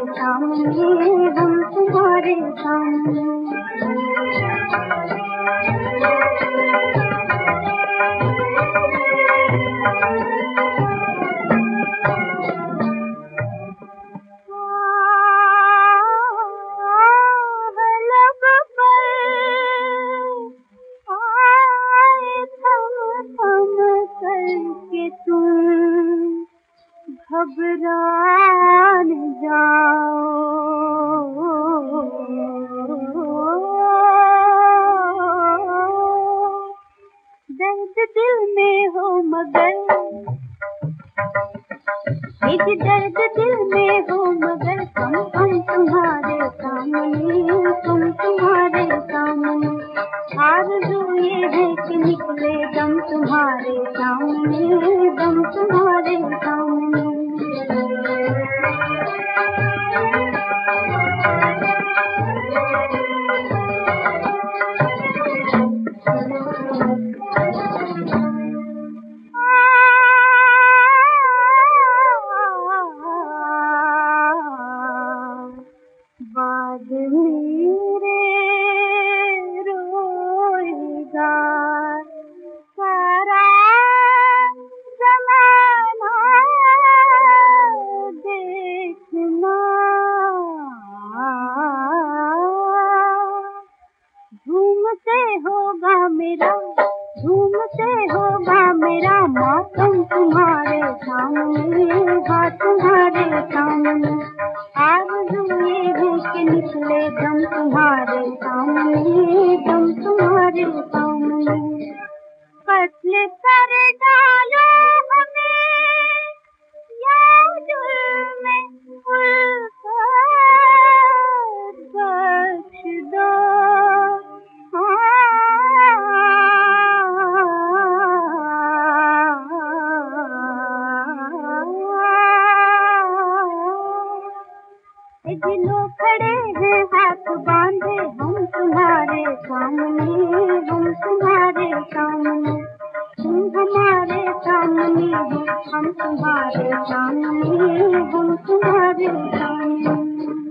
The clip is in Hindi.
सामने, हम तुम्हारे सामने। घबरा न जाओ, दर्द दिल में हो मगर, निज दर्द दिल में हो मगर, हम तुम्हारे सामने, हम तुम्हारे सामने। आरज़ू ये है कि निकले दम तुम्हारे सामने, दम तुम्हारे सामने। बाद मेरे रोएगा सारा ज़माना, देखना झूमते होगा मेरा, झूमते होगा मेरा मौसम तुम्हारे सामने, हाँ तुम्हारे सामने। आरज़ू ये है कि निकले दम तुम्हारे सामने, दम तुम्हारे सामने। कत्ल कर डालो हमें या जुल्म उल्फत बख्श दो, दिलों खड़े हैं हाथ बांधे, हम तुम्हारे सामने, हम तुम्हारे सामने। तुम हमारे सामने हो, हम तुम्हारे सामने, हम तुम्हारे सामने।